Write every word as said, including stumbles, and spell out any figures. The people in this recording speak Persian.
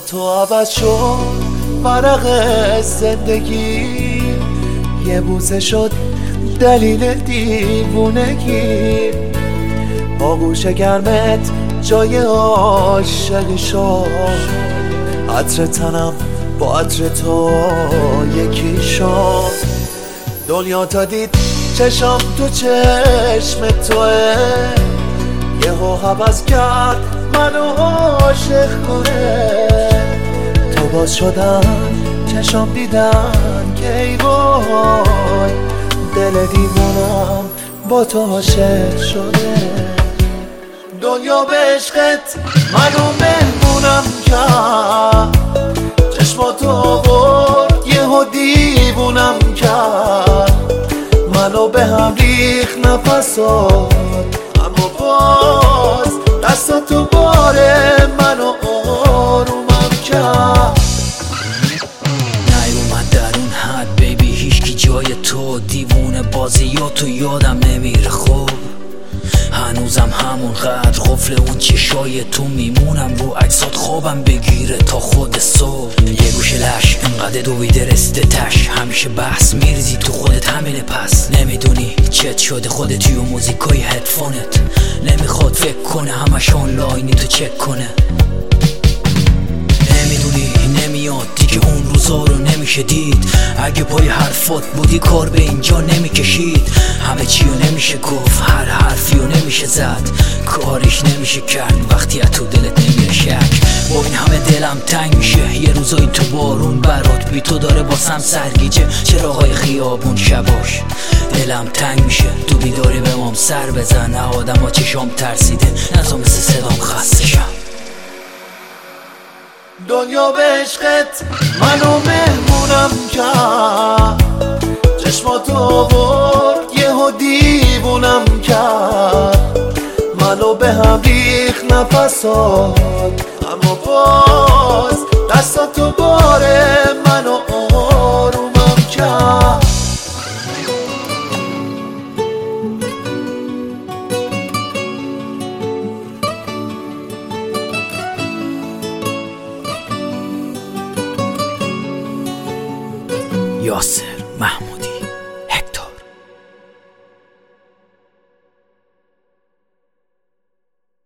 تو عوض شد ورق زندگی، یه بوسه شد دلیل دیوونگی. آغوش گرمت جای عاشقی شد، عطر تنم با عطر تو یکی شد. دنیا تا دید چشم تو چشم توه، یهو حوض کرد منو عاشق کنه. تو باز شدن چشم دیدن که ای وای، دل دیوانم با تو عاشق شده. دنیا به عشقت منو مهمونم کرد، چشماتو آورد یهو دیوونم کرد. منو به هم ریخ نفسات، اما باز دستاتو باره منو آرومم کرد. نیومد در اون حد بیبی هیچکی جای تو، دیوونه بازی یا تو یادم نمیره. خوب هنوزم همون قدر قفل اون چشای تو میمونم، رو عکسات خوابم بگیره تا خود صبح. یه گوشه لش انقدر دویده رسته تش، همیشه بحث میرزی تو خودت همینه. پس نمیدونی چت شده خودت توی موزیکای هدفونت، نمیخواد فکر کنه همش آنلاینی تو چک کنه. نمیدونی نمیاد دیگه اون روزا رو نمیشه دید، اگه پای حرفات بودی کار به اینجا نمیکشید. همه چی رو نمیشه گفت، هر حرفی رو نمیشه زد، کارش نمیشه کرد وقتی از تو دلت نمیره شک. با این همه دلم تنگ میشه، یه روزایی تو بارون برات بی تو داره باسم سرگیجه. چراغای خیابون شباش دلم تنگ میشه، تو بیداری به مام سر بزن. نه آدم ها چشام ترسیده، نه تو مثل صدام خسته شم. دنیا به عشقت منو مهمونم کرد، چشماتو آورد یهو دیوونم کرد. منو به هم ریخ نفسات، اما باز دستاتو باره منو آرومم کرد. یاسر